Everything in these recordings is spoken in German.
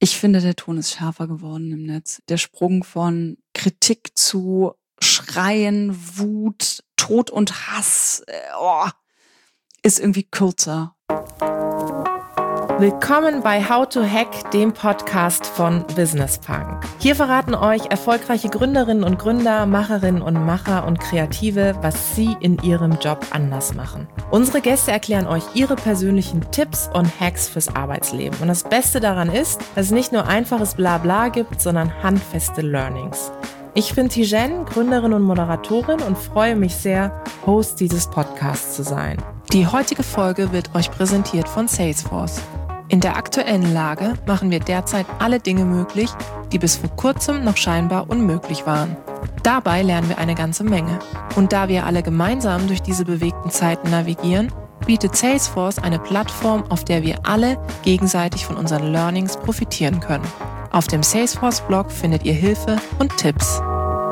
Ich finde, der Ton ist schärfer geworden im Netz. Der Sprung von Kritik zu Schreien, Wut, Tod und Hass ist irgendwie kürzer. Willkommen bei How to Hack, dem Podcast von Business Punk. Hier verraten euch erfolgreiche Gründerinnen und Gründer, Macherinnen und Macher und Kreative, was sie in ihrem Job anders machen. Unsere Gäste erklären euch ihre persönlichen Tipps und Hacks fürs Arbeitsleben. Und das Beste daran ist, dass es nicht nur einfaches Blabla gibt, sondern handfeste Learnings. Ich bin Tijen, Gründerin und Moderatorin und freue mich sehr, Host dieses Podcasts zu sein. Die heutige Folge wird euch präsentiert von Salesforce. In der aktuellen Lage machen wir derzeit alle Dinge möglich, die bis vor kurzem noch scheinbar unmöglich waren. Dabei lernen wir eine ganze Menge. Und da wir alle gemeinsam durch diese bewegten Zeiten navigieren, bietet Salesforce eine Plattform, auf der wir alle gegenseitig von unseren Learnings profitieren können. Auf dem Salesforce-Blog findet ihr Hilfe und Tipps.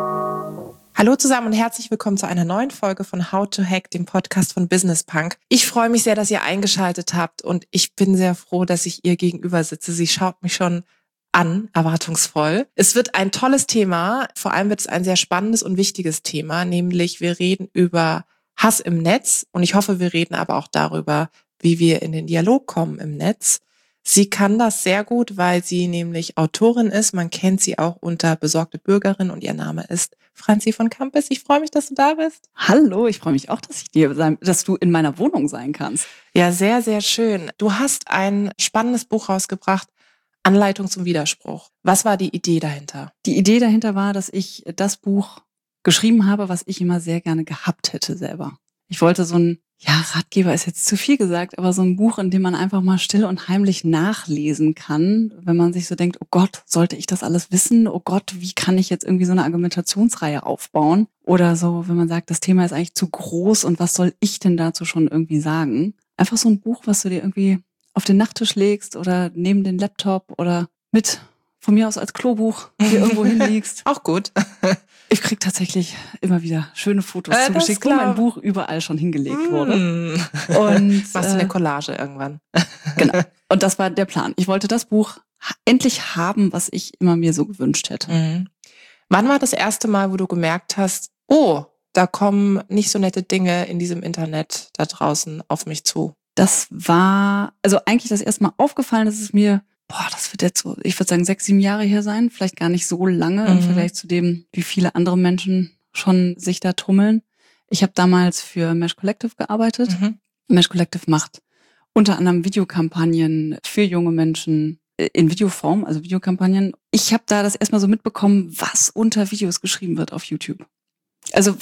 Hallo zusammen und herzlich willkommen zu einer neuen Folge von How to Hack, dem Podcast von Business Punk. Ich freue mich sehr, dass ihr eingeschaltet habt und ich bin sehr froh, dass ich ihr gegenüber sitze. Sie schaut mich schon an, erwartungsvoll. Es wird ein tolles Thema, vor allem wird es ein sehr spannendes und wichtiges Thema, nämlich wir reden über Hass im Netz und ich hoffe, wir reden aber auch darüber, wie wir in den Dialog kommen im Netz. Sie kann das sehr gut, weil sie nämlich Autorin ist. Man kennt sie auch unter Besorgte Bürgerin und ihr Name ist Franzi von Kampes. Ich freue mich, dass du da bist. Hallo, ich freue mich auch, dass du in meiner Wohnung sein kannst. Ja, sehr, sehr schön. Du hast ein spannendes Buch rausgebracht, Anleitung zum Widerspruch. Was war die Idee dahinter? Die Idee dahinter war, dass ich das Buch geschrieben habe, was ich immer sehr gerne gehabt hätte selber. Ich wollte so ein, Ratgeber ist jetzt zu viel gesagt, aber so ein Buch, in dem man einfach mal still und heimlich nachlesen kann, wenn man sich so denkt, oh Gott, sollte ich das alles wissen? Oh Gott, wie kann ich jetzt irgendwie so eine Argumentationsreihe aufbauen? Oder so, wenn man sagt, das Thema ist eigentlich zu groß und was soll ich denn dazu schon irgendwie sagen? Einfach so ein Buch, was du dir irgendwie auf den Nachttisch legst oder neben den Laptop oder mit, von mir aus als Klobuch, hier irgendwo hinlegst. Auch gut. Ich krieg tatsächlich immer wieder schöne Fotos zugeschickt, wo mein Buch überall schon hingelegt wurde. Und machst du eine Collage irgendwann. Genau. Und das war der Plan. Ich wollte das Buch endlich haben, was ich immer mir so gewünscht hätte. Mhm. Wann war das erste Mal, wo du gemerkt hast, oh, da kommen nicht so nette Dinge in diesem Internet da draußen auf mich zu? Das war, also eigentlich das erste Mal aufgefallen, dass es mir, das wird jetzt so, ich würde sagen 6, 7 Jahre her sein, vielleicht gar nicht so lange im Vergleich zu dem, wie viele andere Menschen schon sich da tummeln. Ich habe damals für Mesh Collective gearbeitet. Mesh Collective macht unter anderem Videokampagnen für junge Menschen in Videoform, also Videokampagnen. Ich habe da das erstmal so mitbekommen, was unter Videos geschrieben wird auf YouTube. Also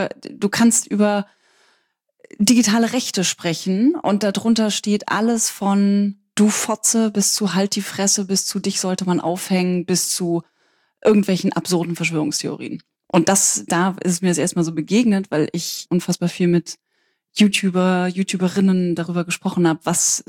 du kannst über digitale Rechte sprechen und darunter steht alles von du Fotze bis zu halt die Fresse, bis zu dich sollte man aufhängen, bis zu irgendwelchen absurden Verschwörungstheorien. Und da ist mir das erstmal so begegnet, weil ich unfassbar viel mit YouTuberinnen darüber gesprochen habe, was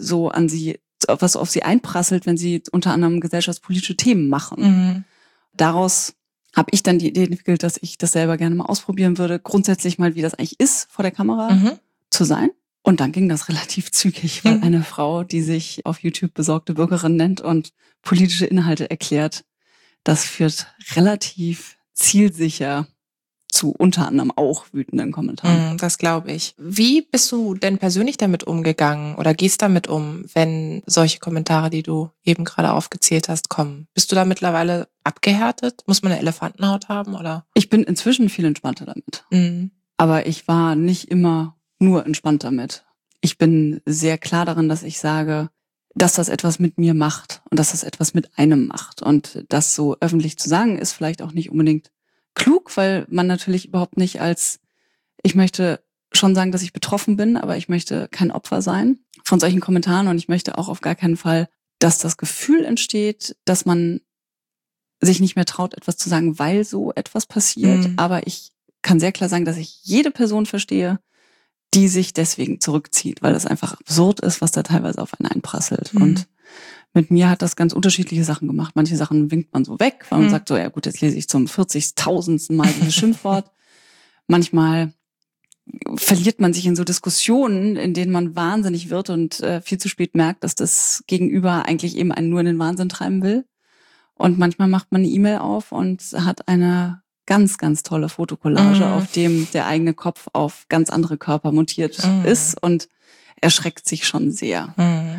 auf sie einprasselt, wenn sie unter anderem gesellschaftspolitische Themen machen. Daraus habe ich dann die Idee entwickelt, dass ich das selber gerne mal ausprobieren würde, grundsätzlich mal, wie das eigentlich ist, vor der Kamera zu sein. Und dann ging das relativ zügig, weil eine Frau, die sich auf YouTube besorgte Bürgerin nennt und politische Inhalte erklärt, das führt relativ zielsicher zu unter anderem auch wütenden Kommentaren. Das glaube ich. Wie bist du denn persönlich damit umgegangen oder gehst damit um, wenn solche Kommentare, die du eben gerade aufgezählt hast, kommen? Bist du da mittlerweile abgehärtet? Muss man eine Elefantenhaut haben, oder? Ich bin inzwischen viel entspannter damit. Aber ich war nicht immer nur entspannt damit. Ich bin sehr klar darin, dass ich sage, dass das etwas mit mir macht und dass das etwas mit einem macht. Und das so öffentlich zu sagen, ist vielleicht auch nicht unbedingt klug, weil man natürlich überhaupt nicht ich möchte schon sagen, dass ich betroffen bin, aber ich möchte kein Opfer sein von solchen Kommentaren und ich möchte auch auf gar keinen Fall, dass das Gefühl entsteht, dass man sich nicht mehr traut, etwas zu sagen, weil so etwas passiert. Aber ich kann sehr klar sagen, dass ich jede Person verstehe, die sich deswegen zurückzieht, weil das einfach absurd ist, was da teilweise auf einen einprasselt. Und mit mir hat das ganz unterschiedliche Sachen gemacht. Manche Sachen winkt man so weg, weil man sagt so, ja gut, jetzt lese ich zum 40.000. Mal dieses Schimpfwort. Manchmal verliert man sich in so Diskussionen, in denen man wahnsinnig wird und viel zu spät merkt, dass das Gegenüber eigentlich eben einen nur in den Wahnsinn treiben will. Und manchmal macht man eine E-Mail auf und hat eine ganz, ganz tolle Fotokollage, auf dem der eigene Kopf auf ganz andere Körper montiert ist und erschreckt sich schon sehr.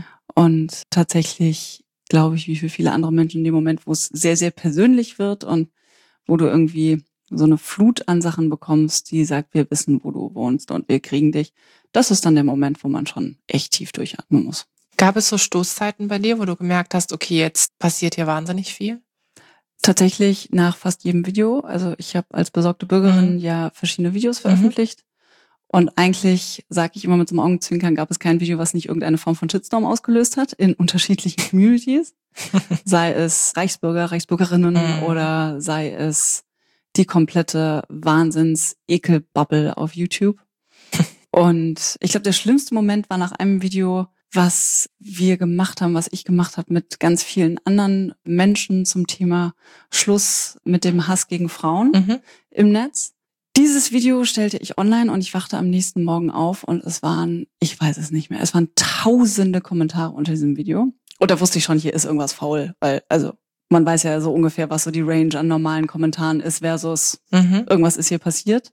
Und tatsächlich glaube ich, wie für viele andere Menschen in dem Moment, wo es sehr, sehr persönlich wird und wo du irgendwie so eine Flut an Sachen bekommst, die sagt, wir wissen, wo du wohnst und wir kriegen dich. Das ist dann der Moment, wo man schon echt tief durchatmen muss. Gab es so Stoßzeiten bei dir, wo du gemerkt hast, okay, jetzt passiert hier wahnsinnig viel? Tatsächlich nach fast jedem Video. Also ich habe als besorgte Bürgerin ja verschiedene Videos veröffentlicht. Und eigentlich, sage ich immer mit so einem Augenzwinkern, gab es kein Video, was nicht irgendeine Form von Shitstorm ausgelöst hat in unterschiedlichen Communities. Sei es Reichsbürger, Reichsbürgerinnen oder sei es die komplette Wahnsinns-Ekel-Bubble auf YouTube. Und ich glaube, der schlimmste Moment war nach einem Video, was wir gemacht haben, was ich gemacht habe mit ganz vielen anderen Menschen zum Thema Schluss mit dem Hass gegen Frauen im Netz. Dieses Video stellte ich online und ich wachte am nächsten Morgen auf und es waren, ich weiß es nicht mehr, es waren tausende Kommentare unter diesem Video. Und da wusste ich schon, hier ist irgendwas faul, weil, also, man weiß ja so ungefähr, was so die Range an normalen Kommentaren ist versus irgendwas ist hier passiert.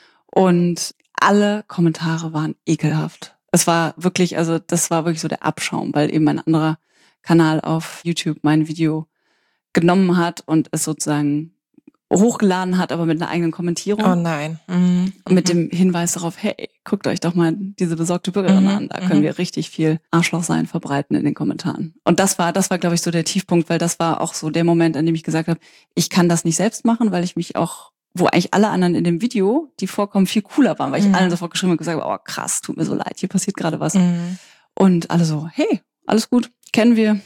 Und alle Kommentare waren ekelhaft. Es war wirklich, also das war wirklich so der Abschaum, weil eben ein anderer Kanal auf YouTube mein Video genommen hat und es sozusagen hochgeladen hat, aber mit einer eigenen Kommentierung. Oh nein. Mit dem Hinweis darauf, hey, guckt euch doch mal diese besorgte Bürgerin an. Da können wir richtig viel Arschlochsein verbreiten in den Kommentaren. Und das war, glaube ich, so der Tiefpunkt, weil das war auch so der Moment, an dem ich gesagt habe, ich kann das nicht selbst machen, weil ich mich auch, wo eigentlich alle anderen in dem Video, die vorkommen, viel cooler waren, weil ich allen sofort geschrieben und gesagt habe, oh krass, tut mir so leid, hier passiert gerade was. Und alle so, hey, alles gut, kennen wir.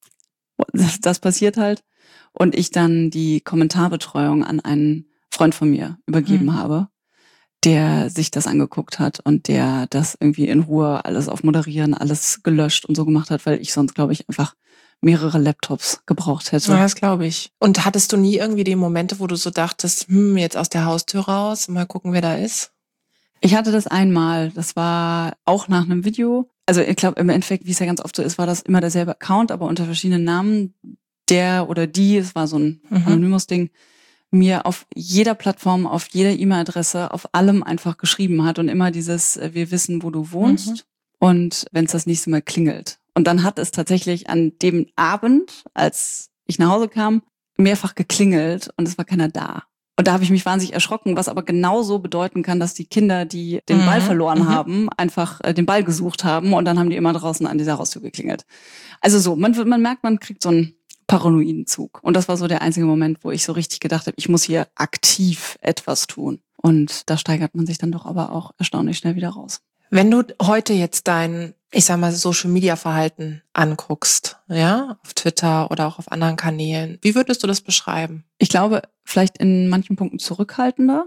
Das passiert halt. Und ich dann die Kommentarbetreuung an einen Freund von mir übergeben habe, der sich das angeguckt hat und der das irgendwie in Ruhe alles auf Moderieren, alles gelöscht und so gemacht hat, weil ich sonst, glaube ich, einfach mehrere Laptops gebraucht hätte. Ja, das glaube ich. Und hattest du nie irgendwie die Momente, wo du so dachtest, jetzt aus der Haustür raus, mal gucken, wer da ist? Ich hatte das einmal, das war auch nach einem Video. Also ich glaube, im Endeffekt, wie es ja ganz oft so ist, war das immer derselbe Account, aber unter verschiedenen Namen. Der oder die, es war so ein anonymes Ding, mir auf jeder Plattform, auf jeder E-Mail-Adresse, auf allem einfach geschrieben hat und immer dieses, wir wissen, wo du wohnst und wenn es das nächste Mal klingelt. Und dann hat es tatsächlich an dem Abend, als ich nach Hause kam, mehrfach geklingelt und es war keiner da. Und da habe ich mich wahnsinnig erschrocken, was aber genauso bedeuten kann, dass die Kinder, die den Ball verloren haben, einfach den Ball gesucht haben und dann haben die immer draußen an dieser Haustür geklingelt. Also so, man merkt, man kriegt so einen paranoiden Zug. Und das war so der einzige Moment, wo ich so richtig gedacht habe, ich muss hier aktiv etwas tun. Und da steigert man sich dann doch aber auch erstaunlich schnell wieder raus. Wenn du heute jetzt dein, ich sag mal, Social-Media-Verhalten anguckst, ja, auf Twitter oder auch auf anderen Kanälen, wie würdest du das beschreiben? Ich glaube, vielleicht in manchen Punkten zurückhaltender,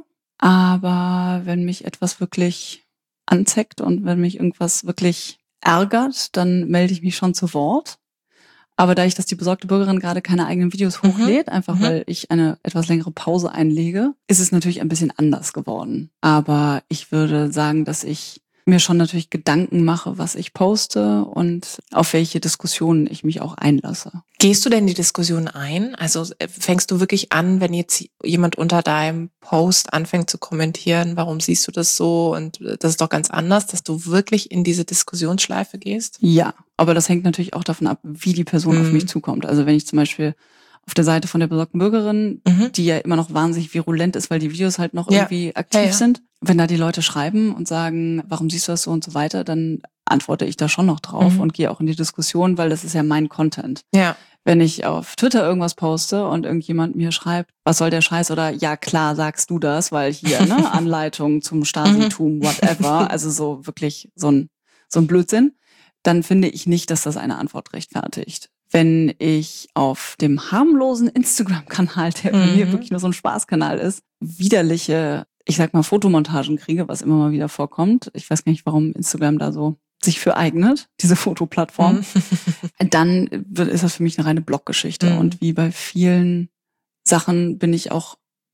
aber wenn mich etwas wirklich anzeckt und wenn mich irgendwas wirklich ärgert, dann melde ich mich schon zu Wort. Aber da die besorgte Bürgerin gerade keine eigenen Videos hochlädt, einfach weil ich eine etwas längere Pause einlege, ist es natürlich ein bisschen anders geworden. Aber ich würde sagen, dass ich mir schon natürlich Gedanken mache, was ich poste und auf welche Diskussionen ich mich auch einlasse. Gehst du denn die Diskussion ein? Also fängst du wirklich an, wenn jetzt jemand unter deinem Post anfängt zu kommentieren, warum siehst du das so und das ist doch ganz anders, dass du wirklich in diese Diskussionsschleife gehst? Ja, aber das hängt natürlich auch davon ab, wie die Person auf mich zukommt. Also wenn ich zum Beispiel auf der Seite von der besorgten Bürgerin, die ja immer noch wahnsinnig virulent ist, weil die Videos halt noch irgendwie aktiv sind. Wenn da die Leute schreiben und sagen, warum siehst du das so und so weiter, dann antworte ich da schon noch drauf und gehe auch in die Diskussion, weil das ist ja mein Content. Ja. Wenn ich auf Twitter irgendwas poste und irgendjemand mir schreibt, was soll der Scheiß oder ja klar sagst du das, weil hier Anleitung zum Stasi-Tum, whatever, also so wirklich so ein Blödsinn, dann finde ich nicht, dass das eine Antwort rechtfertigt. Wenn ich auf dem harmlosen Instagram-Kanal, der bei mir wirklich nur so ein Spaßkanal ist, widerliche, ich sag mal, Fotomontagen kriege, was immer mal wieder vorkommt. Ich weiß gar nicht, warum Instagram da so sich für eignet, diese Fotoplattform. Dann ist das für mich eine reine Bloggeschichte. Und wie bei vielen Sachen bin ich auch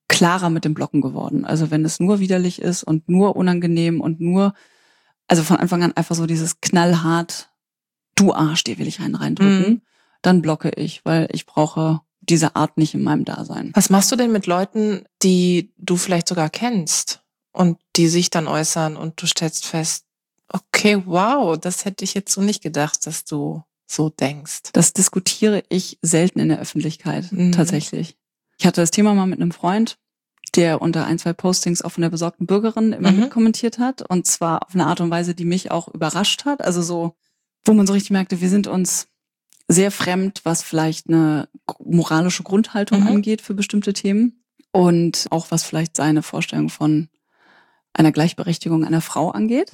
klarer mit dem Blocken geworden. Also wenn es nur widerlich ist und nur unangenehm und nur, also von Anfang an einfach so dieses knallhart, du Arsch, dir will ich einen reindrücken, dann blocke ich, weil ich brauche diese Art nicht in meinem Dasein. Was machst du denn mit Leuten, die du vielleicht sogar kennst und die sich dann äußern und du stellst fest, okay, wow, das hätte ich jetzt so nicht gedacht, dass du so denkst? Das diskutiere ich selten in der Öffentlichkeit, tatsächlich. Ich hatte das Thema mal mit einem Freund, der unter 1, 2 Postings auch von der besorgten Bürgerin immer mitkommentiert hat. Und zwar auf eine Art und Weise, die mich auch überrascht hat. Also so, wo man so richtig merkte, wir sind uns sehr fremd, was vielleicht eine moralische Grundhaltung angeht für bestimmte Themen. Und auch was vielleicht seine Vorstellung von einer Gleichberechtigung einer Frau angeht.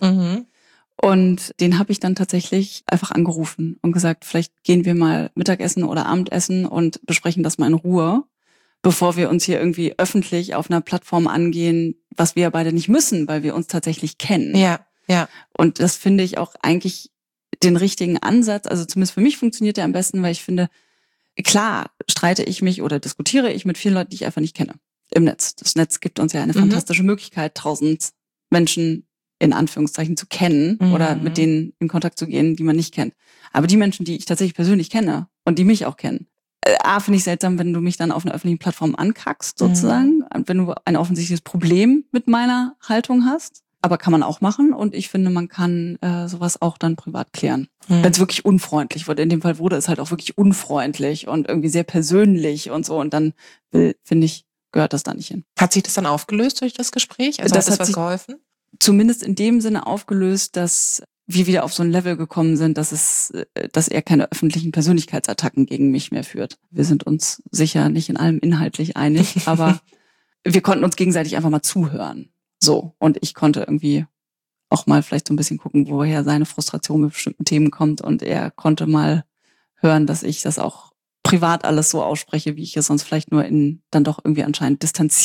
Und den habe ich dann tatsächlich einfach angerufen und gesagt, vielleicht gehen wir mal Mittagessen oder Abendessen und besprechen das mal in Ruhe, bevor wir uns hier irgendwie öffentlich auf einer Plattform angehen, was wir ja beide nicht müssen, weil wir uns tatsächlich kennen. Ja. Und das finde ich auch eigentlich den richtigen Ansatz. Also zumindest für mich funktioniert der am besten, weil ich finde, klar streite ich mich oder diskutiere ich mit vielen Leuten, die ich einfach nicht kenne im Netz. Das Netz gibt uns ja eine fantastische Möglichkeit, 1000 Menschen in Anführungszeichen zu kennen oder mit denen in Kontakt zu gehen, die man nicht kennt. Aber die Menschen, die ich tatsächlich persönlich kenne und die mich auch kennen, finde ich seltsam, wenn du mich dann auf einer öffentlichen Plattform ankackst, sozusagen, wenn du ein offensichtliches Problem mit meiner Haltung hast. Aber kann man auch machen und ich finde, man kann sowas auch dann privat klären. Wenn es wirklich unfreundlich wird. In dem Fall wurde es halt auch wirklich unfreundlich und irgendwie sehr persönlich und so. Und dann, finde ich, gehört das da nicht hin. Hat sich das dann aufgelöst durch das Gespräch? Also hat das was geholfen? Zumindest in dem Sinne aufgelöst, dass wir wieder auf so ein Level gekommen sind, dass er keine öffentlichen Persönlichkeitsattacken gegen mich mehr führt. Wir sind uns sicher nicht in allem inhaltlich einig, aber wir konnten uns gegenseitig einfach mal zuhören. So. Und ich konnte irgendwie auch mal vielleicht so ein bisschen gucken, woher seine Frustration mit bestimmten Themen kommt. Und er konnte mal hören, dass ich das auch privat alles so ausspreche, wie ich es sonst vielleicht nur in dann doch irgendwie anscheinend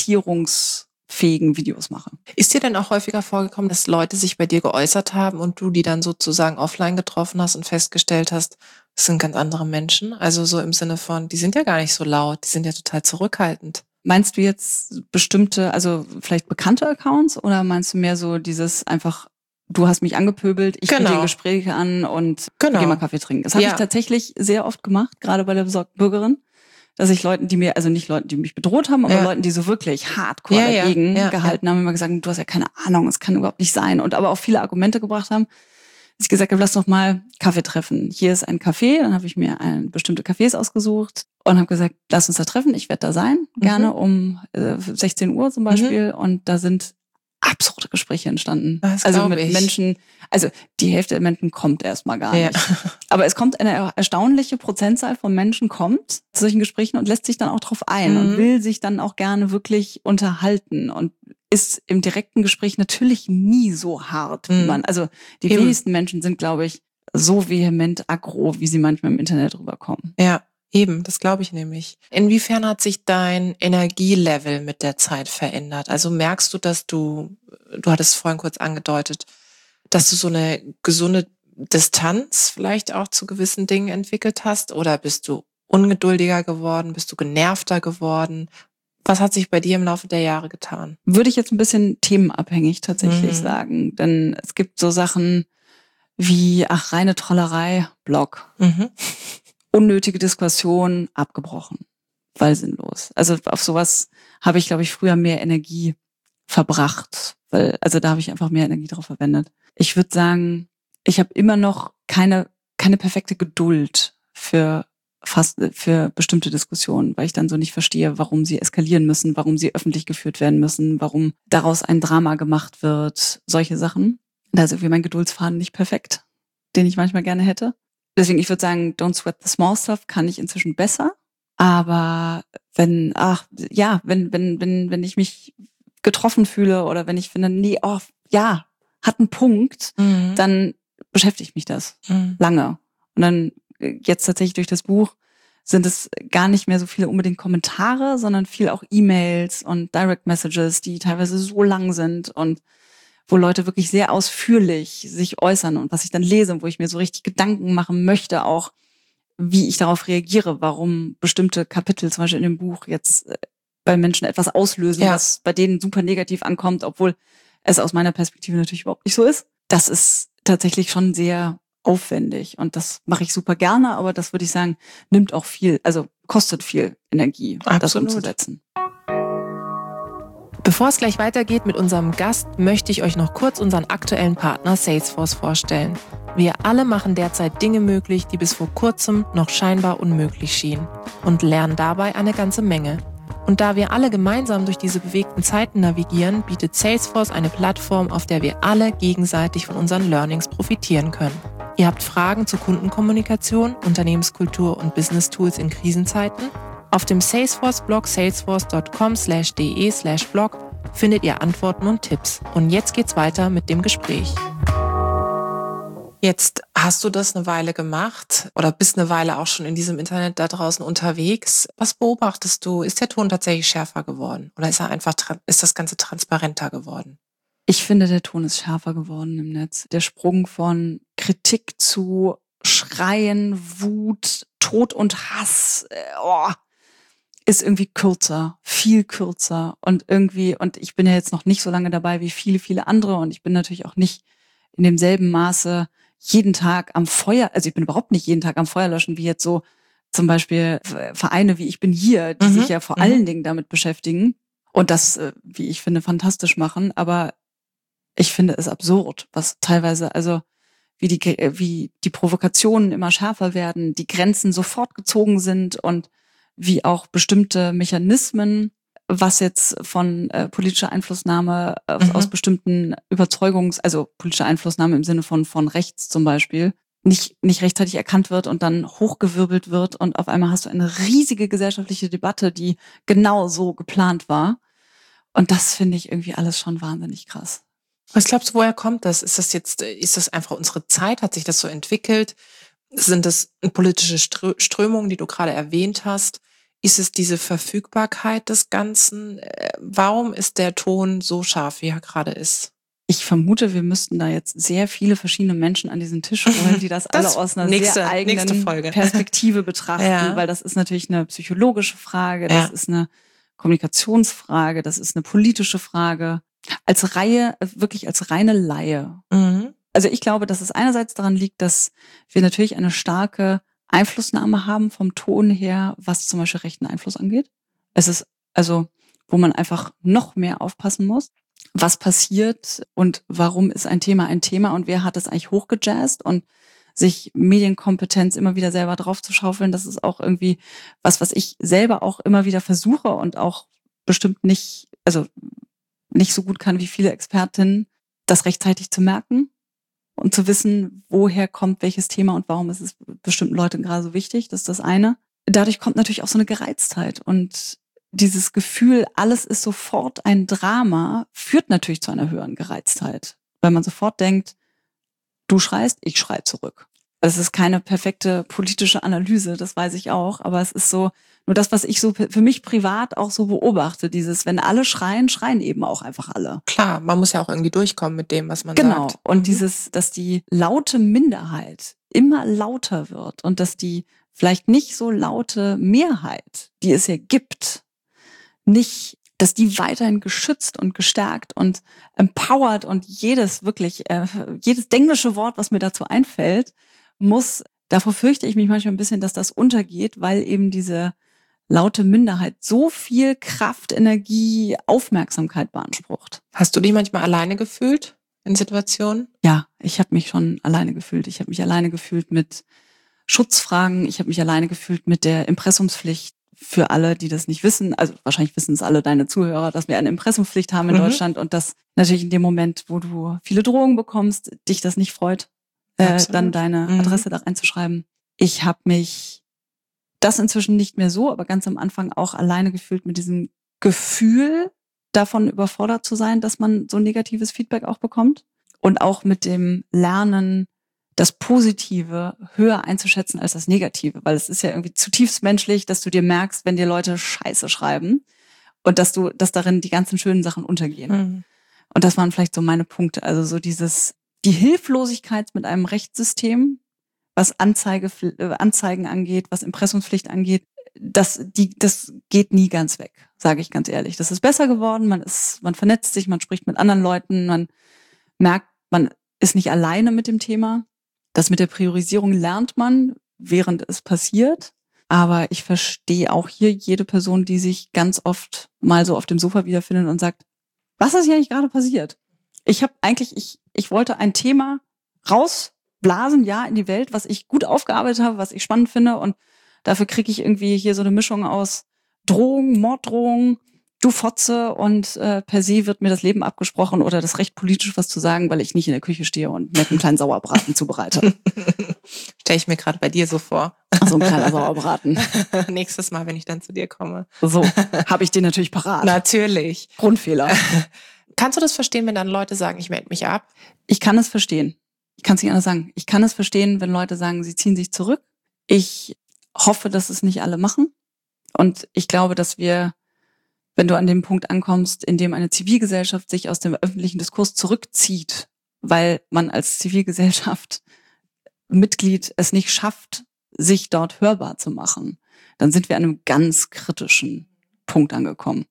distanzierungsfähigen Videos mache. Ist dir denn auch häufiger vorgekommen, dass Leute sich bei dir geäußert haben und du die dann sozusagen offline getroffen hast und festgestellt hast, das sind ganz andere Menschen? Also so im Sinne von, die sind ja gar nicht so laut, die sind ja total zurückhaltend. Meinst du jetzt bestimmte, also vielleicht bekannte Accounts oder meinst du mehr so dieses einfach, du hast mich angepöbelt, ich biete dir Gespräche an und geh mal Kaffee trinken. Das habe ich tatsächlich sehr oft gemacht, gerade bei der besorgten Bürgerin, dass ich Leuten, die mir, also nicht Leuten, die mich bedroht haben, aber Leuten, die so wirklich hardcore dagegen gehalten haben, immer gesagt, du hast ja keine Ahnung, es kann überhaupt nicht sein und aber auch viele Argumente gebracht haben, dass ich gesagt habe, lass doch mal Kaffee treffen. Hier ist ein Café, dann habe ich mir bestimmte Cafés ausgesucht und habe gesagt, lass uns da treffen, ich werde da sein, gerne um 16 Uhr zum Beispiel und da sind absurde Gespräche entstanden. Also mit Menschen, also die Hälfte der Menschen kommt erstmal gar nicht. Aber es kommt eine erstaunliche Prozentzahl von Menschen kommt zu solchen Gesprächen und lässt sich dann auch drauf ein und will sich dann auch gerne wirklich unterhalten und ist im direkten Gespräch natürlich nie so hart, wie man, also die wenigsten Menschen sind, glaube ich, so vehement aggro, wie sie manchmal im Internet rüberkommen. Ja. Eben, das glaube ich nämlich. Inwiefern hat sich dein Energielevel mit der Zeit verändert? Also merkst du, dass du hattest es vorhin kurz angedeutet, dass du so eine gesunde Distanz vielleicht auch zu gewissen Dingen entwickelt hast? Oder bist du ungeduldiger geworden? Bist du genervter geworden? Was hat sich bei dir im Laufe der Jahre getan? Würde ich jetzt ein bisschen themenabhängig tatsächlich sagen. Denn es gibt so Sachen wie, reine Trollerei, Blog. Unnötige Diskussion, abgebrochen, weil sinnlos. Also auf sowas habe ich, glaube ich, früher mehr Energie verbracht, also da habe ich einfach mehr Energie drauf verwendet. Ich würde sagen, ich habe immer noch keine perfekte Geduld für bestimmte Diskussionen, weil ich dann so nicht verstehe, warum sie eskalieren müssen, warum sie öffentlich geführt werden müssen, warum daraus ein Drama gemacht wird, solche Sachen. Da ist irgendwie mein Geduldsfaden nicht perfekt, den ich manchmal gerne hätte. Deswegen, ich würde sagen, don't sweat the small stuff kann ich inzwischen besser. Aber wenn ich mich getroffen fühle oder wenn ich finde, hat einen Punkt, dann beschäftigt mich das lange. Und dann jetzt tatsächlich durch das Buch sind es gar nicht mehr so viele unbedingt Kommentare, sondern viel auch E-Mails und Direct Messages, die teilweise so lang sind und wo Leute wirklich sehr ausführlich sich äußern und was ich dann lese und wo ich mir so richtig Gedanken machen möchte, auch wie ich darauf reagiere, warum bestimmte Kapitel zum Beispiel in dem Buch jetzt bei Menschen etwas auslösen, was bei denen super negativ ankommt, obwohl es aus meiner Perspektive natürlich überhaupt nicht so ist. Das ist tatsächlich schon sehr aufwendig und das mache ich super gerne, aber das würde ich sagen, nimmt auch viel, also kostet viel Energie, das umzusetzen. Bevor es gleich weitergeht mit unserem Gast, möchte ich euch noch kurz unseren aktuellen Partner Salesforce vorstellen. Wir alle machen derzeit Dinge möglich, die bis vor kurzem noch scheinbar unmöglich schienen und lernen dabei eine ganze Menge. Und da wir alle gemeinsam durch diese bewegten Zeiten navigieren, bietet Salesforce eine Plattform, auf der wir alle gegenseitig von unseren Learnings profitieren können. Ihr habt Fragen zur Kundenkommunikation, Unternehmenskultur und Business-Tools in Krisenzeiten? Auf dem Salesforce-Blog salesforce.com/de/blog findet ihr Antworten und Tipps. Und jetzt geht's weiter mit dem Gespräch. Jetzt hast du das eine Weile gemacht oder bist eine Weile auch schon in diesem Internet da draußen unterwegs. Was beobachtest du? Ist der Ton tatsächlich schärfer geworden oder ist das Ganze transparenter geworden? Ich finde, der Ton ist schärfer geworden im Netz. Der Sprung von Kritik zu Schreien, Wut, Tod und Hass, ist irgendwie kürzer, viel kürzer und ich bin ja jetzt noch nicht so lange dabei wie viele, viele andere und ich bin natürlich auch nicht in demselben Maße jeden Tag am Feuer, also ich bin überhaupt nicht jeden Tag am Feuer löschen, wie jetzt so zum Beispiel Vereine wie Ich bin hier, die sich ja vor allen Dingen damit beschäftigen und das, wie ich finde, fantastisch machen, aber ich finde es absurd, was teilweise, also wie die Provokationen immer schärfer werden, die Grenzen sofort gezogen sind und wie auch bestimmte Mechanismen, was jetzt von politischer Einflussnahme aus bestimmten also politische Einflussnahme im Sinne von rechts zum Beispiel, nicht rechtzeitig erkannt wird und dann hochgewirbelt wird und auf einmal hast du eine riesige gesellschaftliche Debatte, die genau so geplant war. Und das finde ich irgendwie alles schon wahnsinnig krass. Was glaubst du, woher kommt das? Ist das einfach unsere Zeit? Hat sich das so entwickelt? Sind das politische Strömungen, die du gerade erwähnt hast? Ist es diese Verfügbarkeit des Ganzen? Warum ist der Ton so scharf, wie er gerade ist? Ich vermute, wir müssten da jetzt sehr viele verschiedene Menschen an diesen Tisch holen, die das alle aus einer sehr eigenen Perspektive betrachten, weil das ist natürlich eine psychologische Frage, das ist eine Kommunikationsfrage, das ist eine politische Frage. Wirklich als reine Laie. Also ich glaube, dass es einerseits daran liegt, dass wir natürlich eine starke Einflussnahme haben vom Ton her, was zum Beispiel rechten Einfluss angeht. Es ist also, wo man einfach noch mehr aufpassen muss, was passiert und warum ist ein Thema und wer hat es eigentlich hochgejazzt und sich Medienkompetenz immer wieder selber drauf zu schaufeln, das ist auch irgendwie was ich selber auch immer wieder versuche und auch bestimmt nicht so gut kann wie viele Expertinnen, das rechtzeitig zu merken und zu wissen, woher kommt welches Thema und warum ist es bestimmten Leuten gerade so wichtig. Das ist das eine. Dadurch kommt natürlich auch so eine Gereiztheit und dieses Gefühl, alles ist sofort ein Drama, führt natürlich zu einer höheren Gereiztheit, weil man sofort denkt, du schreist, ich schreie zurück. Es ist keine perfekte politische Analyse, das weiß ich auch, aber es ist so, nur das, was ich so für mich privat auch so beobachte, dieses, wenn alle schreien, schreien eben auch einfach alle. Klar, man muss ja auch irgendwie durchkommen mit dem, was man sagt. Genau, und dieses, dass die laute Minderheit immer lauter wird und dass die vielleicht nicht so laute Mehrheit, die es ja gibt, nicht, dass die weiterhin geschützt und gestärkt und empowered und jedes englische Wort, was mir dazu einfällt, davor fürchte ich mich manchmal ein bisschen, dass das untergeht, weil eben diese laute Minderheit so viel Kraft, Energie, Aufmerksamkeit beansprucht. Hast du dich manchmal alleine gefühlt in Situationen? Ja, ich habe mich schon alleine gefühlt. Ich habe mich alleine gefühlt mit Schutzfragen. Ich habe mich alleine gefühlt mit der Impressumspflicht für alle, die das nicht wissen. Also wahrscheinlich wissen es alle deine Zuhörer, dass wir eine Impressumspflicht haben in Deutschland und dass natürlich in dem Moment, wo du viele Drohungen bekommst, dich das nicht freut, dann deine Adresse da reinzuschreiben. Ich habe mich das inzwischen nicht mehr so, aber ganz am Anfang auch alleine gefühlt mit diesem Gefühl, davon überfordert zu sein, dass man so negatives Feedback auch bekommt. Und auch mit dem Lernen, das Positive höher einzuschätzen als das Negative. Weil es ist ja irgendwie zutiefst menschlich, dass du dir merkst, wenn dir Leute Scheiße schreiben und dass darin die ganzen schönen Sachen untergehen. Und das waren vielleicht so meine Punkte. Also so die Hilflosigkeit mit einem Rechtssystem, was Anzeigen angeht, was Impressumspflicht angeht, das geht nie ganz weg. sage ich ganz ehrlich. Das ist besser geworden, man vernetzt sich, man spricht mit anderen Leuten, man merkt, man ist nicht alleine mit dem Thema. Das mit der Priorisierung lernt man, während es passiert. Aber ich verstehe auch hier jede Person, die sich ganz oft mal so auf dem Sofa wiederfindet und sagt, was ist hier eigentlich gerade passiert? Ich wollte ein Thema rausblasen, ja, in die Welt, was ich gut aufgearbeitet habe, was ich spannend finde. Und dafür kriege ich irgendwie hier so eine Mischung aus Drohung, Morddrohung, du Fotze und per se wird mir das Leben abgesprochen oder das Recht, politisch was zu sagen, weil ich nicht in der Küche stehe und mir einen kleinen Sauerbraten zubereite. Stelle ich mir gerade bei dir so vor. So ein kleiner Sauerbraten. Nächstes Mal, wenn ich dann zu dir komme. So, habe ich den natürlich parat. Natürlich. Grundfehler. Kannst du das verstehen, wenn dann Leute sagen, ich melde mich ab? Ich kann es verstehen. Ich kann es nicht anders sagen. Ich kann es verstehen, wenn Leute sagen, sie ziehen sich zurück. Ich hoffe, dass es nicht alle machen. Und ich glaube, dass wir, wenn du an dem Punkt ankommst, in dem eine Zivilgesellschaft sich aus dem öffentlichen Diskurs zurückzieht, weil man als Zivilgesellschaft Mitglied es nicht schafft, sich dort hörbar zu machen, dann sind wir an einem ganz kritischen Punkt angekommen.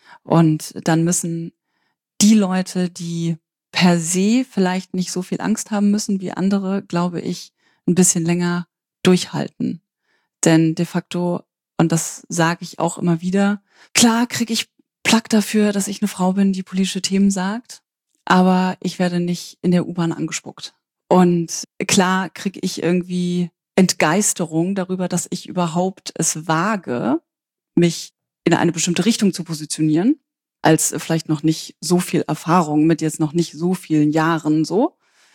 Und dann müssen die Leute, die per se vielleicht nicht so viel Angst haben müssen wie andere, glaube ich, ein bisschen länger durchhalten. Denn de facto, und das sage ich auch immer wieder, klar kriege ich Plack dafür, dass ich eine Frau bin, die politische Themen sagt, aber ich werde nicht in der U-Bahn angespuckt. Und klar kriege ich irgendwie Entgeisterung darüber, dass ich überhaupt es wage, mich in eine bestimmte Richtung zu positionieren, als vielleicht noch nicht so viel Erfahrung mit jetzt noch nicht so vielen Jahren so.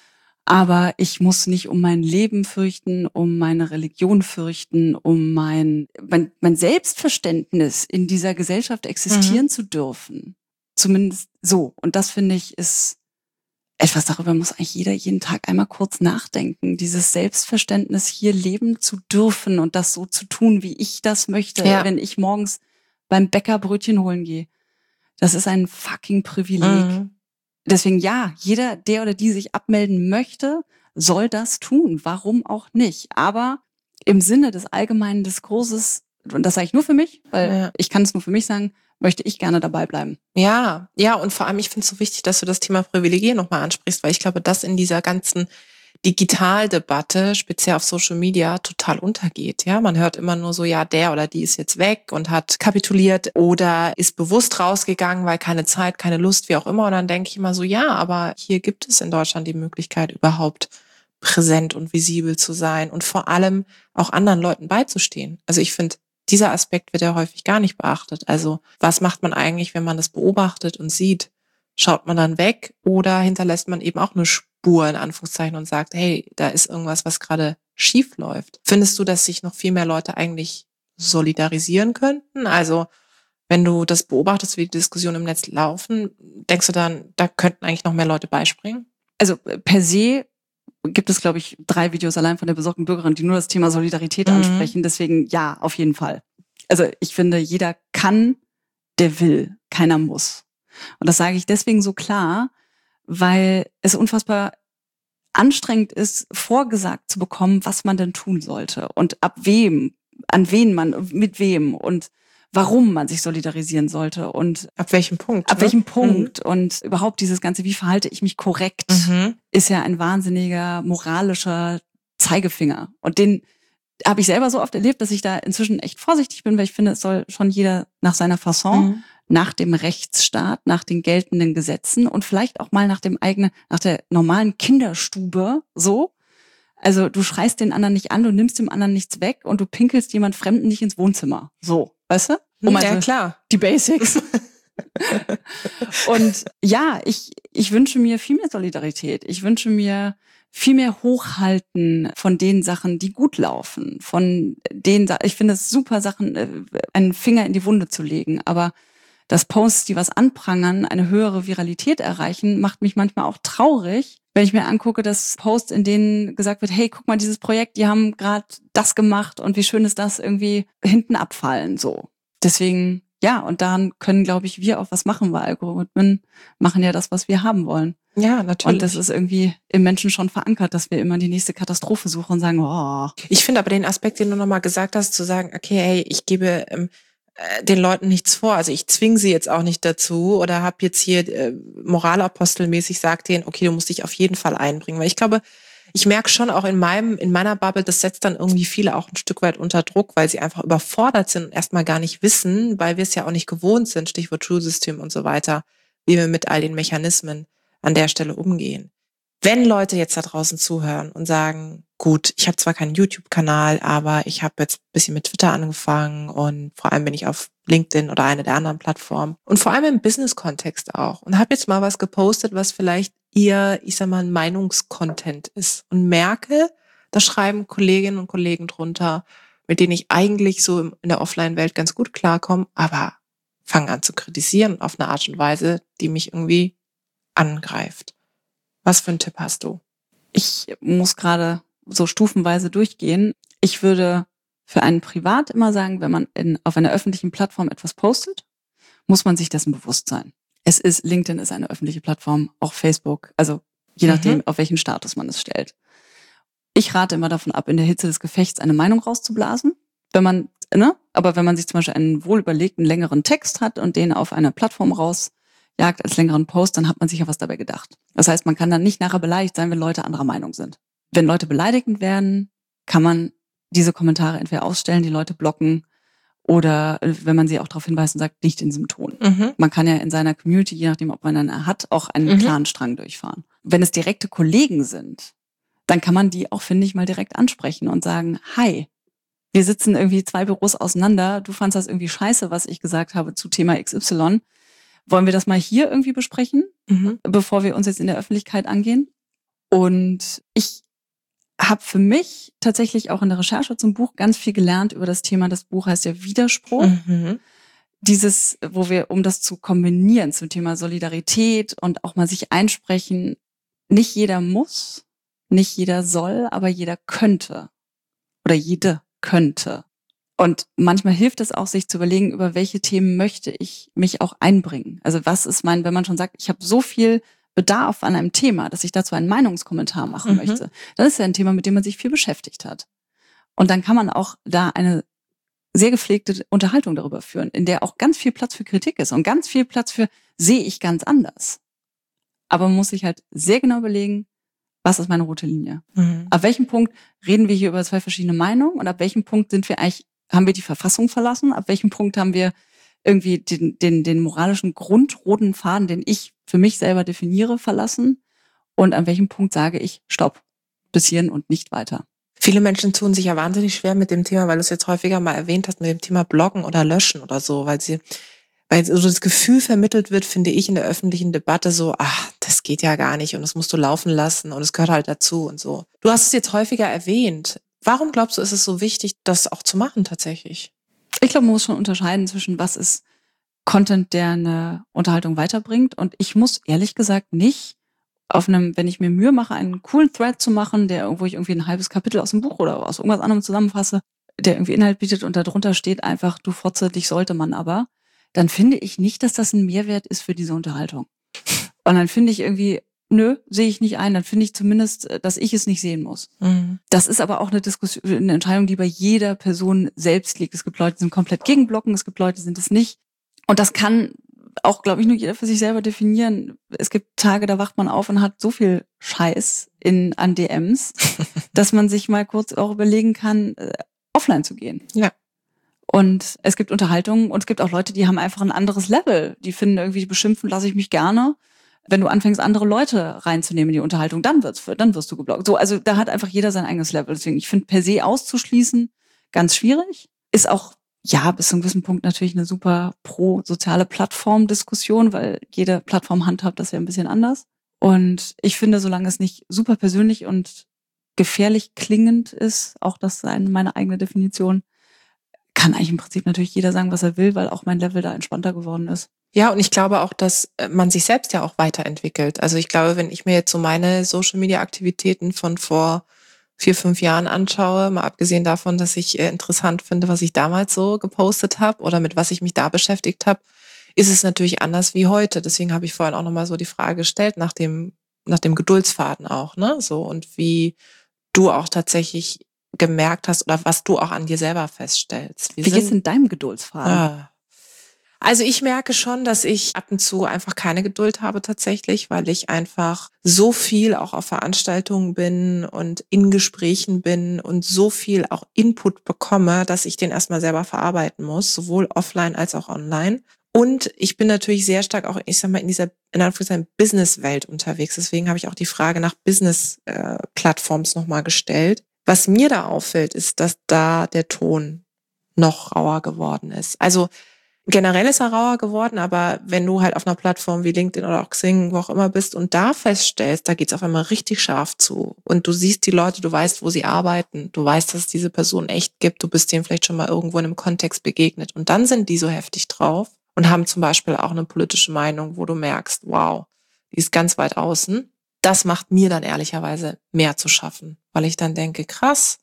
Aber ich muss nicht um mein Leben fürchten, um meine Religion fürchten, um mein Selbstverständnis in dieser Gesellschaft existieren zu dürfen. Zumindest so. Und das, finde ich, ist etwas, darüber muss eigentlich jeder jeden Tag einmal kurz nachdenken. Dieses Selbstverständnis, hier leben zu dürfen und das so zu tun, wie ich das möchte, wenn ich morgens beim Bäcker Brötchen holen gehe. Das ist ein fucking Privileg. Deswegen ja, jeder, der oder die sich abmelden möchte, soll das tun. Warum auch nicht? Aber im Sinne des allgemeinen Diskurses, und das sage ich nur für mich, weil ich kann es nur für mich sagen, möchte ich gerne dabei bleiben. Ja, und vor allem, ich finde es so wichtig, dass du das Thema Privilegien nochmal ansprichst, weil ich glaube, dass in dieser ganzen Digitaldebatte, speziell auf Social Media, total untergeht. Ja, man hört immer nur so, ja, der oder die ist jetzt weg und hat kapituliert oder ist bewusst rausgegangen, weil keine Zeit, keine Lust, wie auch immer. Und dann denke ich immer so, ja, aber hier gibt es in Deutschland die Möglichkeit, überhaupt präsent und visibel zu sein und vor allem auch anderen Leuten beizustehen. Also ich finde, dieser Aspekt wird ja häufig gar nicht beachtet. Also was macht man eigentlich, wenn man das beobachtet und sieht? Schaut man dann weg oder hinterlässt man eben auch eine Spur in Anführungszeichen und sagt, hey, da ist irgendwas, was gerade schief läuft. Findest du, dass sich noch viel mehr Leute eigentlich solidarisieren könnten? Also wenn du das beobachtest, wie die Diskussionen im Netz laufen, denkst du dann, da könnten eigentlich noch mehr Leute beispringen? Also per se gibt es, glaube ich, 3 Videos allein von der besorgten Bürgerin, die nur das Thema Solidarität ansprechen. Deswegen ja, auf jeden Fall. Also ich finde, jeder kann, der will, keiner muss. Und das sage ich deswegen so klar, weil es unfassbar anstrengend ist, vorgesagt zu bekommen, was man denn tun sollte und ab wem, an wen man, mit wem und warum man sich solidarisieren sollte und ab welchem Punkt. Ab welchem Punkt und überhaupt dieses Ganze, wie verhalte ich mich korrekt, ist ja ein wahnsinniger moralischer Zeigefinger. Und den habe ich selber so oft erlebt, dass ich da inzwischen echt vorsichtig bin, weil ich finde, es soll schon jeder nach seiner Fasson, nach dem Rechtsstaat, nach den geltenden Gesetzen und vielleicht auch mal nach der normalen Kinderstube so. Also du schreist den anderen nicht an, du nimmst dem anderen nichts weg und du pinkelst jemand Fremden nicht ins Wohnzimmer. So, weißt du? Ja, klar. Die Basics. Und ja, ich wünsche mir viel mehr Solidarität. Ich wünsche mir viel mehr Hochhalten von den Sachen, die gut laufen. Ich finde es super, Sachen, einen Finger in die Wunde zu legen. Aber dass Posts, die was anprangern, eine höhere Viralität erreichen, macht mich manchmal auch traurig, wenn ich mir angucke, dass Posts, in denen gesagt wird, hey, guck mal, dieses Projekt, die haben gerade das gemacht und wie schön ist das, irgendwie hinten abfallen, so. Deswegen, ja, und daran können, glaube ich, wir auch was machen, weil Algorithmen machen ja das, was wir haben wollen. Ja, natürlich. Und das ist irgendwie im Menschen schon verankert, dass wir immer die nächste Katastrophe suchen und sagen, oh. Ich finde aber den Aspekt, den du nochmal gesagt hast, zu sagen, okay, hey, ich gebe den Leuten nichts vor. Also ich zwinge sie jetzt auch nicht dazu oder habe jetzt hier moralapostelmäßig sagt denen, okay, du musst dich auf jeden Fall einbringen. Weil ich glaube, ich merke schon auch in meiner Bubble, das setzt dann irgendwie viele auch ein Stück weit unter Druck, weil sie einfach überfordert sind und erstmal gar nicht wissen, weil wir es ja auch nicht gewohnt sind, Stichwort Schulsystem und so weiter, wie wir mit all den Mechanismen an der Stelle umgehen. Wenn Leute jetzt da draußen zuhören und sagen, gut, ich habe zwar keinen YouTube-Kanal, aber ich habe jetzt ein bisschen mit Twitter angefangen und vor allem bin ich auf LinkedIn oder eine der anderen Plattformen und vor allem im Business-Kontext auch und habe jetzt mal was gepostet, was vielleicht eher, ich sag mal, ein Meinungscontent ist und merke, da schreiben Kolleginnen und Kollegen drunter, mit denen ich eigentlich so in der Offline-Welt ganz gut klarkomme, aber fangen an zu kritisieren auf eine Art und Weise, die mich irgendwie angreift. Was für einen Tipp hast du? Ich muss gerade so stufenweise durchgehen. Ich würde für einen privat immer sagen, wenn man auf einer öffentlichen Plattform etwas postet, muss man sich dessen bewusst sein. LinkedIn ist eine öffentliche Plattform, auch Facebook, also je nachdem, auf welchen Status man es stellt. Ich rate immer davon ab, in der Hitze des Gefechts eine Meinung rauszublasen, aber wenn man sich zum Beispiel einen wohlüberlegten, längeren Text hat und den auf einer Plattform rausjagt als längeren Post, dann hat man sich ja was dabei gedacht. Das heißt, man kann dann nicht nachher beleidigt sein, wenn Leute anderer Meinung sind. Wenn Leute beleidigend werden, kann man diese Kommentare entweder ausstellen, die Leute blocken oder wenn man sie auch darauf hinweist und sagt, nicht in diesem Ton. Man kann ja in seiner Community, je nachdem, ob man einen hat, auch einen klaren Strang durchfahren. Wenn es direkte Kollegen sind, dann kann man die auch, finde ich, mal direkt ansprechen und sagen, hi, wir sitzen irgendwie 2 Büros auseinander, du fandst das irgendwie scheiße, was ich gesagt habe zu Thema XY. Wollen wir das mal hier irgendwie besprechen, bevor wir uns jetzt in der Öffentlichkeit angehen? Und ich habe für mich tatsächlich auch in der Recherche zum Buch ganz viel gelernt über das Thema. Das Buch heißt ja Widerspruch. Dieses, um das zu kombinieren zum Thema Solidarität und auch mal sich einsprechen. Nicht jeder muss, nicht jeder soll, aber jeder könnte. Oder jede könnte. Und manchmal hilft es auch, sich zu überlegen, über welche Themen möchte ich mich auch einbringen. Also was ist wenn man schon sagt, ich habe so viel Bedarf an einem Thema, dass ich dazu einen Meinungskommentar machen möchte, dann ist ja ein Thema, mit dem man sich viel beschäftigt hat. Und dann kann man auch da eine sehr gepflegte Unterhaltung darüber führen, in der auch ganz viel Platz für Kritik ist und ganz viel Platz für, sehe ich ganz anders. Aber man muss sich halt sehr genau überlegen, was ist meine rote Linie? Ab welchem Punkt reden wir hier über 2 verschiedene Meinungen und ab welchem Punkt haben wir die Verfassung verlassen? Ab welchem Punkt haben wir irgendwie den moralischen grundroten Faden, den ich für mich selber definiere, verlassen? Und an welchem Punkt sage ich, stopp, bis hierhin und nicht weiter? Viele Menschen tun sich ja wahnsinnig schwer mit dem Thema, weil du es jetzt häufiger mal erwähnt hast, mit dem Thema Bloggen oder Löschen oder so, weil so das Gefühl vermittelt wird, finde ich, in der öffentlichen Debatte so, das geht ja gar nicht und das musst du laufen lassen und es gehört halt dazu und so. Du hast es jetzt häufiger erwähnt. Warum glaubst du, ist es so wichtig, das auch zu machen tatsächlich? Ich glaube, man muss schon unterscheiden zwischen, was ist Content, der eine Unterhaltung weiterbringt. Und ich muss ehrlich gesagt nicht wenn ich mir Mühe mache, einen coolen Thread zu machen, wo ich irgendwie ein halbes Kapitel aus dem Buch oder aus irgendwas anderem zusammenfasse, der irgendwie Inhalt bietet und darunter steht einfach, du Fotze, dich sollte man aber, dann finde ich nicht, dass das ein Mehrwert ist für diese Unterhaltung. Und dann finde ich irgendwie, nö, sehe ich nicht ein. Dann finde ich zumindest, dass ich es nicht sehen muss. Das ist aber auch eine Entscheidung, die bei jeder Person selbst liegt. Es gibt Leute, die sind komplett gegen Blocken, es gibt Leute, die sind es nicht. Und das kann auch, glaube ich, nur jeder für sich selber definieren. Es gibt Tage, da wacht man auf und hat so viel Scheiß an DMs, dass man sich mal kurz auch überlegen kann, offline zu gehen. Ja. Und es gibt Unterhaltungen und es gibt auch Leute, die haben einfach ein anderes Level. Die finden irgendwie, beschimpfen lasse ich mich gerne. Wenn du anfängst, andere Leute reinzunehmen in die Unterhaltung, dann wirst du geblockt. So, also da hat einfach jeder sein eigenes Level. Deswegen, ich finde per se auszuschließen ganz schwierig. Ist auch, ja, bis zu einem gewissen Punkt natürlich eine super pro-soziale Plattform-Diskussion, weil jede Plattform handhabt das ja ein bisschen anders. Und ich finde, solange es nicht super persönlich und gefährlich klingend ist, auch das ist meine eigene Definition, kann eigentlich im Prinzip natürlich jeder sagen, was er will, weil auch mein Level da entspannter geworden ist. Ja, und ich glaube auch, dass man sich selbst ja auch weiterentwickelt. Also ich glaube, wenn ich mir jetzt so meine Social-Media-Aktivitäten von vor 4-5 Jahren anschaue, mal abgesehen davon, dass ich interessant finde, was ich damals so gepostet habe oder mit was ich mich da beschäftigt habe, ist es natürlich anders wie heute. Deswegen habe ich vorhin auch nochmal so die Frage gestellt nach dem Geduldsfaden auch, ne? So, und wie du auch tatsächlich gemerkt hast oder was du auch an dir selber feststellst? Wie geht's in deinem Geduldsfaden? Also ich merke schon, dass ich ab und zu einfach keine Geduld habe tatsächlich, weil ich einfach so viel auch auf Veranstaltungen bin und in Gesprächen bin und so viel auch Input bekomme, dass ich den erstmal selber verarbeiten muss, sowohl offline als auch online. Und ich bin natürlich sehr stark auch, ich sag mal, in dieser, in Anführungszeichen, Business-Welt unterwegs. Deswegen habe ich auch die Frage nach Business-Plattforms nochmal gestellt. Was mir da auffällt, ist, dass da der Ton noch rauer geworden ist. Also generell ist er rauer geworden, aber wenn du halt auf einer Plattform wie LinkedIn oder auch Xing, wo auch immer bist und da feststellst, da geht's auf einmal richtig scharf zu und du siehst die Leute, du weißt, wo sie arbeiten, du weißt, dass es diese Person echt gibt, du bist denen vielleicht schon mal irgendwo in einem Kontext begegnet und dann sind die so heftig drauf und haben zum Beispiel auch eine politische Meinung, wo du merkst, wow, die ist ganz weit außen. Das macht mir dann ehrlicherweise mehr zu schaffen, weil ich dann denke, krass,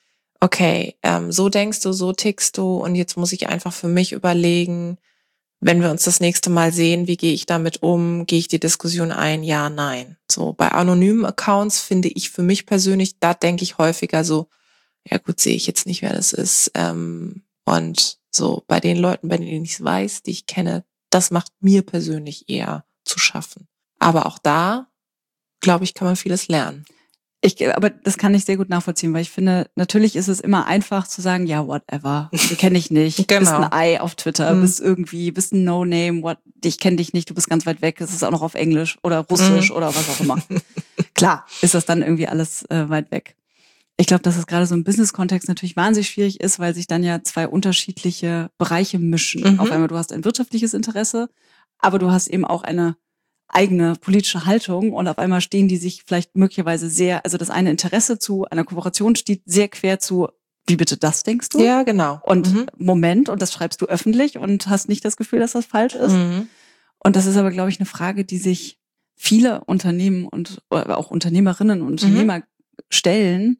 okay, so denkst du, so tickst du und jetzt muss ich einfach für mich überlegen, wenn wir uns das nächste Mal sehen, wie gehe ich damit um? Gehe ich die Diskussion ein? Ja, nein. So, bei anonymen Accounts finde ich für mich persönlich, da denke ich häufiger so, ja gut, sehe ich jetzt nicht, wer das ist. Und so bei den Leuten, bei denen ich es weiß, die ich kenne, das macht mir persönlich eher zu schaffen. Aber auch da, glaube ich, kann man vieles lernen. Aber das kann ich sehr gut nachvollziehen, weil ich finde, natürlich ist es immer einfach zu sagen, ja, whatever, die kenne ich nicht, Genau. Bist ein Ei auf Twitter, bist ein No-Name, ich kenne dich nicht, du bist ganz weit weg, es ist auch noch auf Englisch oder Russisch oder was auch immer. Klar, ist das dann irgendwie alles weit weg. Ich glaube, dass es gerade so im Business-Kontext natürlich wahnsinnig schwierig ist, weil sich dann ja zwei unterschiedliche Bereiche mischen. Auf einmal, du hast ein wirtschaftliches Interesse, aber du hast eben auch eine eigene politische Haltung und auf einmal stehen die sich vielleicht möglicherweise sehr, also das eine Interesse zu einer Kooperation steht sehr quer zu, wie bitte das denkst du? Ja, genau. Und Moment, und das schreibst du öffentlich und hast nicht das Gefühl, dass das falsch ist. Und das ist aber, glaube ich, eine Frage, die sich viele Unternehmen und auch Unternehmerinnen und Unternehmer stellen.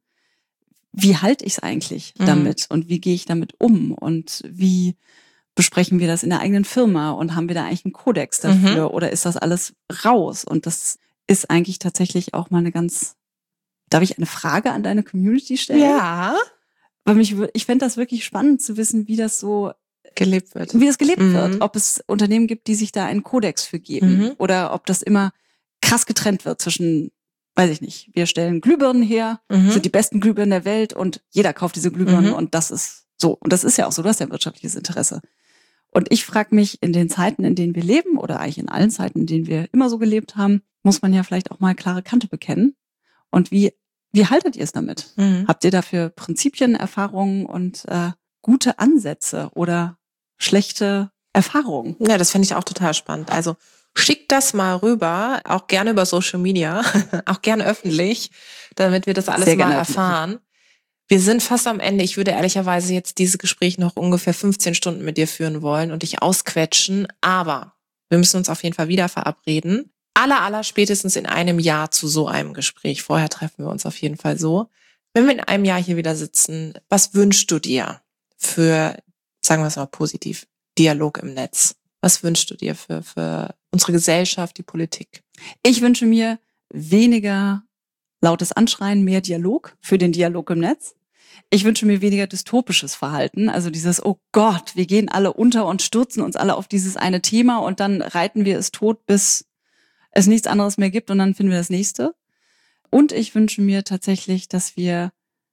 Wie halte ich es eigentlich damit und wie gehe ich damit um und wie besprechen wir das in der eigenen Firma und haben wir da eigentlich einen Kodex dafür oder ist das alles raus? Und das ist eigentlich tatsächlich auch mal eine ganz, darf ich eine Frage an deine Community stellen? Ja. Weil ich fände das wirklich spannend zu wissen, wie das so gelebt wird. Wie es gelebt wird. Ob es Unternehmen gibt, die sich da einen Kodex für geben oder ob das immer krass getrennt wird zwischen, weiß ich nicht, wir stellen Glühbirnen her, sind die besten Glühbirnen der Welt und jeder kauft diese Glühbirnen und das ist so. Und das ist ja auch so, du hast ja ein wirtschaftliches Interesse. Und ich frage mich, in den Zeiten, in denen wir leben, oder eigentlich in allen Zeiten, in denen wir immer so gelebt haben, muss man ja vielleicht auch mal klare Kante bekennen. Und wie haltet ihr es damit? Habt ihr dafür Prinzipien, Erfahrungen und gute Ansätze oder schlechte Erfahrungen? Ja, das finde ich auch total spannend. Also schickt das mal rüber, auch gerne über Social Media, auch gerne öffentlich, damit wir das alles mal erfahren. Wir sind fast am Ende. Ich würde ehrlicherweise jetzt dieses Gespräch noch ungefähr 15 Stunden mit dir führen wollen und dich ausquetschen. Aber wir müssen uns auf jeden Fall wieder verabreden. Aller spätestens in einem Jahr zu so einem Gespräch. Vorher treffen wir uns auf jeden Fall so. Wenn wir in einem Jahr hier wieder sitzen, was wünschst du dir für, sagen wir es mal positiv, Dialog im Netz? Was wünschst du dir für unsere Gesellschaft, die Politik? Ich wünsche mir weniger lautes Anschreien, mehr Dialog für den Dialog im Netz. Ich wünsche mir weniger dystopisches Verhalten, also dieses, oh Gott, wir gehen alle unter und stürzen uns alle auf dieses eine Thema und dann reiten wir es tot, bis es nichts anderes mehr gibt und dann finden wir das nächste. Und ich wünsche mir tatsächlich, dass wir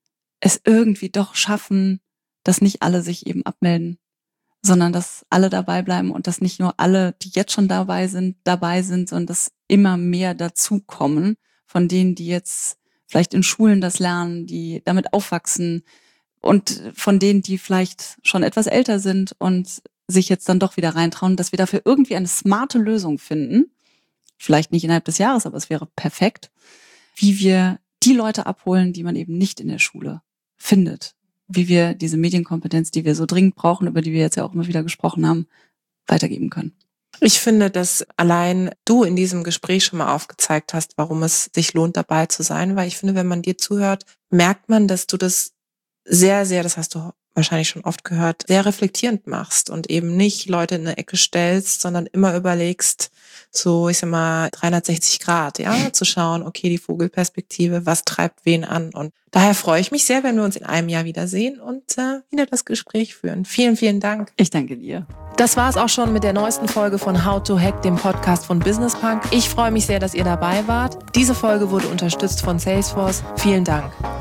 es irgendwie doch schaffen, dass nicht alle sich eben abmelden, sondern dass alle dabei bleiben und dass nicht nur alle, die jetzt schon dabei sind, sondern dass immer mehr dazukommen von denen, die jetzt vielleicht in Schulen das lernen, die damit aufwachsen und von denen, die vielleicht schon etwas älter sind und sich jetzt dann doch wieder reintrauen, dass wir dafür irgendwie eine smarte Lösung finden. Vielleicht nicht innerhalb des Jahres, aber es wäre perfekt, wie wir die Leute abholen, die man eben nicht in der Schule findet. Wie wir diese Medienkompetenz, die wir so dringend brauchen, über die wir jetzt ja auch immer wieder gesprochen haben, weitergeben können. Ich finde, dass allein du in diesem Gespräch schon mal aufgezeigt hast, warum es sich lohnt, dabei zu sein, weil ich finde, wenn man dir zuhört, merkt man, dass du das sehr, sehr, das hast du wahrscheinlich schon oft gehört, sehr reflektierend machst und eben nicht Leute in eine Ecke stellst, sondern immer überlegst, so, ich sag mal, 360 Grad, ja, zu schauen, okay, die Vogelperspektive, was treibt wen an? Und daher freue ich mich sehr, wenn wir uns in einem Jahr wiedersehen und wieder das Gespräch führen. Vielen, vielen Dank. Ich danke dir. Das war es auch schon mit der neuesten Folge von How to Hack, dem Podcast von Business Punk. Ich freue mich sehr, dass ihr dabei wart. Diese Folge wurde unterstützt von Salesforce. Vielen Dank.